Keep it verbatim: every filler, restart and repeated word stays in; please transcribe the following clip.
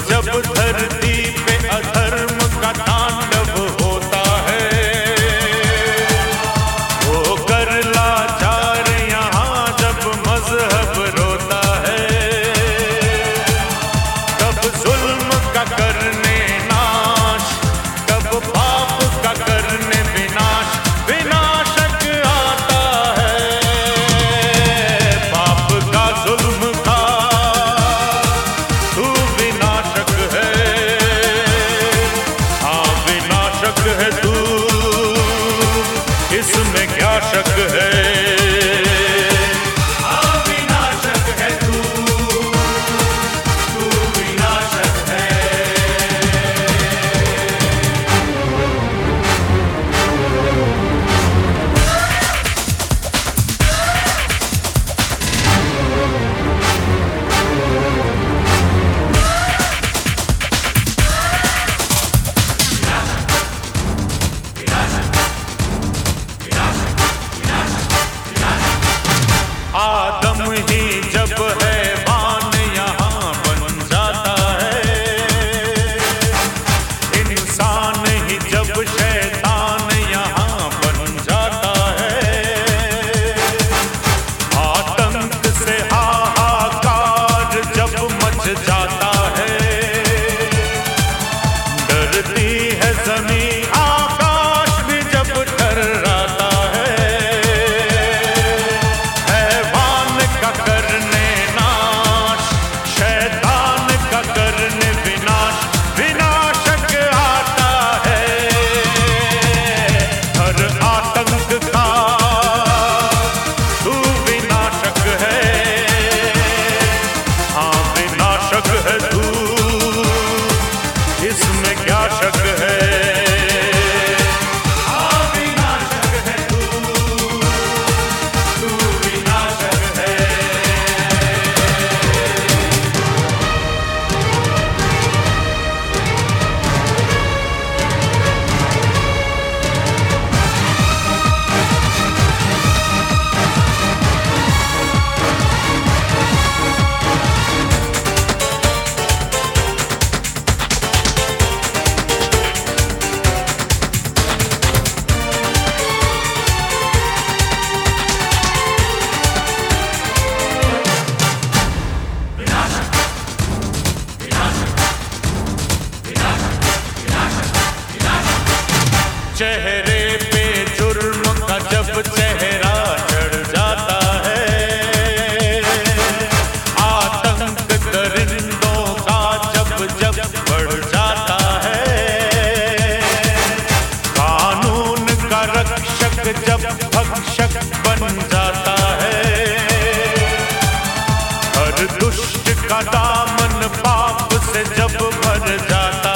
जब धरती पे अधर्म का तांडव होता है, वो कर लाचार यहाँ जब मजहब रोता है, कब जुल्म का करने नाश, कब पाप का करने विनाश, विनाशक आता है। पाप का जुल्म का तू विनाशक है, हाँ विनाशक है तू, इसमें क्या शक है। आदम ही जब हैवान यहाँ बन जाता है, इंसान ही जब शैतान यहाँ बन जाता है। आतंक से हाहाकार जब मच जाता है, डरती है ज़मीं आकाश भी जब डराता है। करने नाश, शैतान का करने विनाश, विनाशक आता है। हर आतंक का तू विनाशक है, हाँ विनाशक है तू, इसमें क्या शक है। चेहरे पे जुर्म का जब चेहरा चढ़ जाता है, आतंक दरिंदों का जब जब बढ़ जाता है, कानून का रक्षक जब भक्षक बन जाता है, हर दुष्ट का दामन पाप से जब भर जाता